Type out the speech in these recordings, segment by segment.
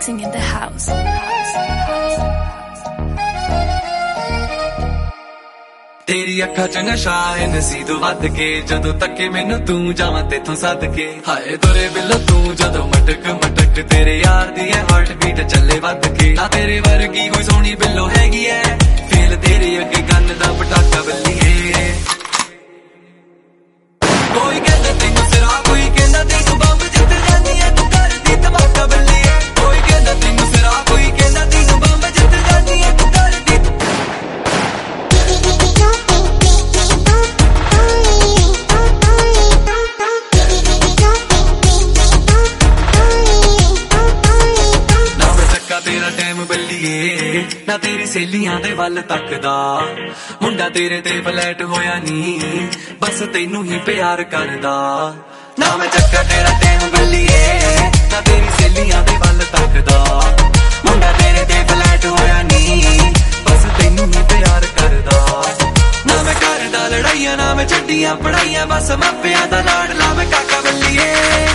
mixing in the house. तेरी अखा च नशा है नसी तो वध के जदों तके मैनू तू जावां तेथों सद के हाय तुरे बिलो तू जदों मटक मटक तेरे यार दी है हार्ट बीट चले वध के ना तेरे वर्गी कोई सोहनी बिलो हैगी है फील तेरे अगे गन दा पटाका बल्लीए कोई कहंदा तैनू सिरा कोई कहंदा तैनू बंब जित जानी है तू कर दी धमाका बल्लीए कोई कहंदा तैनू सिरा कोई कहंदा तैनू बंब जित जानी है तू कर दी तेरा टाइम बल्लीए ना तेरी सहेलियां दे वल तकदा मुंडा तेरे ते फ्लैट होया नी बस तैनू ही प्यार करदा ना मैं चक्का तेरा टाइम बल्लीए ना तेरी सहेलियां दे वल तकदा मुंडा तेरे ते फ्लैट होया नी बस तैनू ही प्यार करदा ना मैं करदा लड़ाइयां ना मैं छड्डियां पढ़ाइयां बस मापियां दा लाडला मैं काका बल्लीए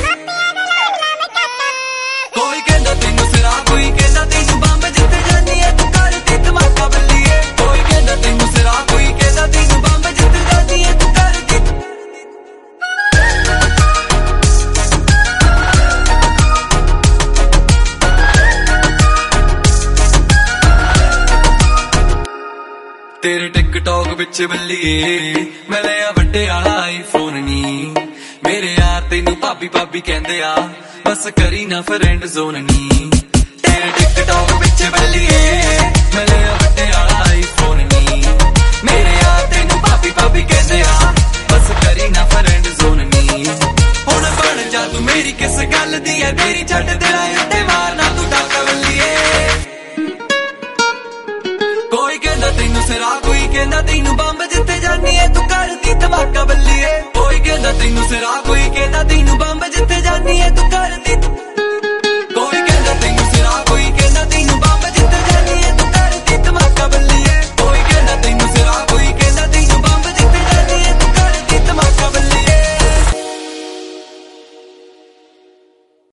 कोई कहंदा तैनू सिरा कोई कहंदा तैनू बंब जित जानी है तू कर दी धमाका बल्लीए कोई कहंदा तैनू सिरा कोई कहंदा तैनू बंब जित जानी है तू कर दी तेरे टिकटॉक विच बल्लीए मैं लिया वड्डे आला आईफोन नी मेरे यार तैनू भाभी भाभी कहंदे आ बस करी ना फ्रेंड जोन नी तेरे टिकटॉक विच बल्लीए मैं लिया वड्डे आला आईफोन नी मेरे यार तैनू भाभी भाभी कहंदे आ बस करी ना फ्रेंड जोन नी हुण बन जा तू मेरी किस गल दी है तेरी छड्ड तेरा उत्ते मारना तू डाका बल्लीए कोई कहंदा तैनू सिरा कोई कहंदा तैनू बंब जिते जानी है तू कर दी धमाका बल्लीए कोई कहंदा तैनू सिरा कोई